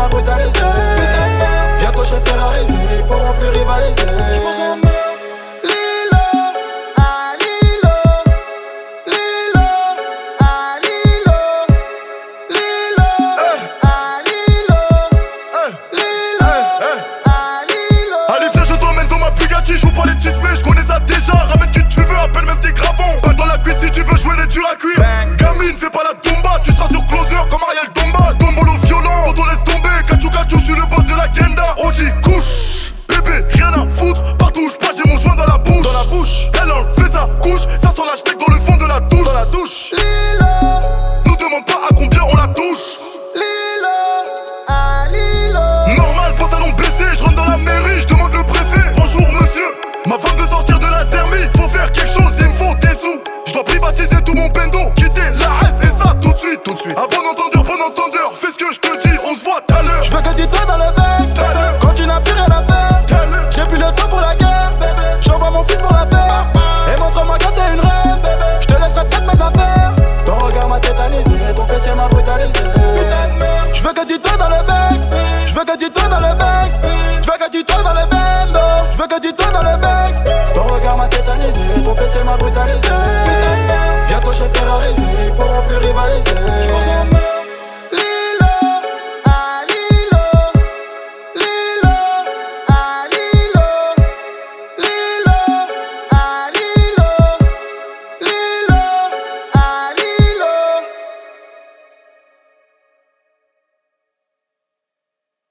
m'a brutalisé. Bientôt je fais la risée, ils pourront plus rivaliser. J'pense à moi. Lilo, ah Lilo, Lilo, ah Lilo, Lilo, ah Lilo, Lilo, ah Lilo. Allez viens je t'emmène dans ma Bugatti, joue pas les tismés, je connais ça déjà. Ramène qui tu veux, appelle même tes gravons. Pas dans la cuisse si tu veux jouer les durs à cuire. Gamine, fais pas la tomba, tu seras sur closer comme Ariel Dombal. Tombolo violent, on laisse tomber. Kachou kachou, je suis le boss de la Genda. Oji couche, bébé, rien à foutre. Partout où je passe, j'ai mon joint dans la bouche. Dans la bouche, elle enlève sa couche. Ça sent la steak dans le fond de la douche. Dans la douche, Lilo, nous demande pas à combien on la touche. Lilo, ah Lilo. Normal, pantalon baissé, je rentre dans la mairie, je demande le préfet. Bonjour monsieur, ma femme veut sortir de la zermie. Faut faire quelque chose, il me faut des sous. Je dois privatiser tout mon bendo, quitter la S et ça tout de suite, tout de suite. Ah bon entendeur, fais ce que je te dis, on se voit tout à l'heure. J'veux que tu toi dans le vex, quand tu n'as plus rien à faire. J'ai plus le temps pour la guerre, j'envoie mon fils pour la faire. Et montre-moi que t'es une reine, j'te laisserai peut-être mes affaires. Ton regard m'a tétanisé, ton fessier m'a brutalisé. J'veux que tu toi dans le vex, j'veux que tu toi dans le vex, j'veux que tu toi dans le bendo, j'veux que tu toi dans le vex. Ton regard m'a tétanisé, ton fessier m'a brutalisé. Bientôt je fais la risée, ils pourront plus rivaliser.